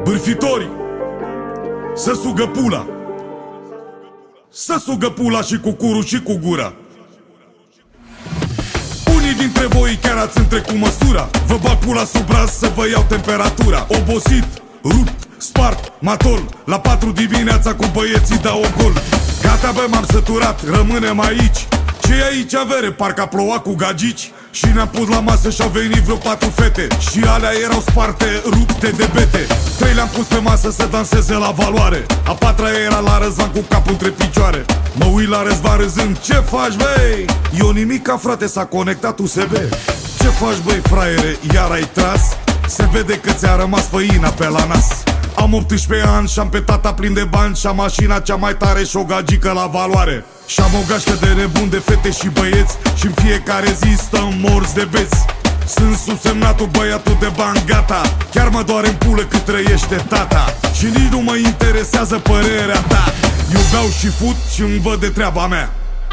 Bârfitori să sugă pula, să sugă pula și cu curul și cu gura. Unii dintre voi chiar ați întrecut măsura. Vă bag pula sub braț să vă iau temperatura. Obosit, rupt, spart, matol. La 4 dimineața cu băieții dau o gol. Gata bă, m-am săturat, rămânem aici. Ce-i aici avere? Parcă a plouat cu gagici. Și ne-am pus la masă și-au venit vreo 4 fete. Și alea erau sparte, rupte de bete. 3 le-am pus pe masă să danseze la valoare. A 4-a era la Răzvan cu capul între picioare. Mă uit la Răzvan râzând: ce faci băi? Eu nimica frate, s-a conectat USB. Ce faci băi fraiere, iar ai tras? Se vede că ți-a rămas făina pe la nas. Am 18 ani și-am pe tata plin de bani. Și-am mașina cea mai tare și o gagică la valoare. Și-am o gașcă de nebun de fete și băieți. Și-n fiecare zi stăm morți de beți. Sunt subsemnatul, băiatul de bani, gata. Chiar mă doare în pulă cât trăiește tata. Și nici nu mă interesează părerea ta. Eu beau și fut și-mi văd de treaba mea.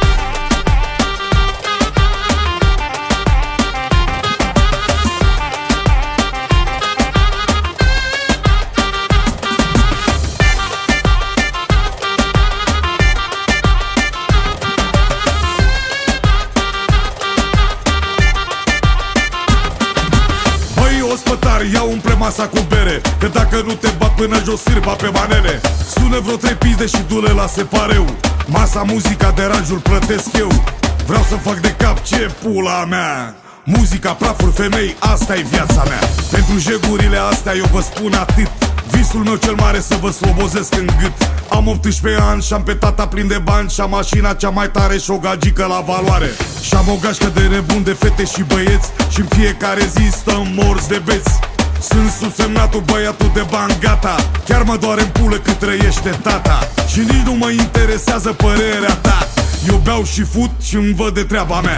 Ia umple masa cu bere, că dacă nu te bat până jos sârba pe manele. Sună vreo 3 pizde și du-le la separeu. Masa, muzica, deranjul plătesc eu. Vreau să fac de cap, ce pula mea. Muzica, prafuri, femei, asta-i viața mea. Pentru jegurile astea eu vă spun atât. Visul meu cel mare să vă slobozesc în gât. Am 18 ani și-am pe tata plin de bani. Și-am mașina cea mai tare și o gagică la valoare. Și-am o gașcă de nebun de fete și băieți. Și-n fiecare zi stăm morți de beți. Sunt subsemnatul, băiatul de bani, gata. Chiar mă doare în pulă cât trăiește tata. Și nici nu mă interesează părerea ta. Eu beau și fut și-mi văd de treaba mea.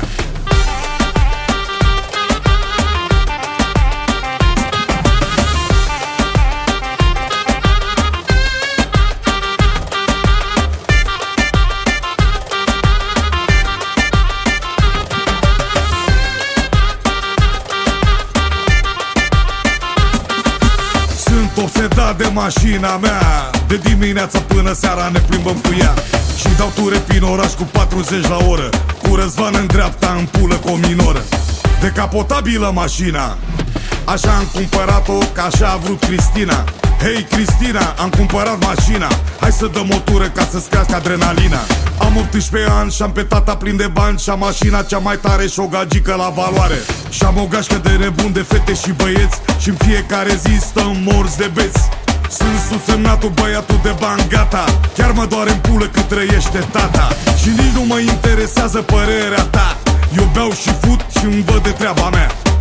Obsedat de mașina mea. De dimineața până seara ne plimbăm cu ea. Și dau ture prin oraș cu 40 la oră. Cu Răzvan în dreapta, în pulă cu o minoră. Decapotabilă mașina. Așa am cumpărat-o, că așa a vrut Cristina. Hei Cristina, am cumpărat mașina. Hai să dăm o tură ca să-ți crească adrenalina. Am 18 ani și-am pe tata plin de bani. Și-am mașina cea mai tare și o gagică la valoare. Și-am o gașcă de nebun de fete și băieți. Și-n fiecare zi stăm morți de beți. Sunt subsemnatul, băiatul de bani, gata. Chiar mă doare în pulă cât trăiește tata. Și nici nu mă interesează părerea ta. Eu beau și fut și-mi văd de treaba mea.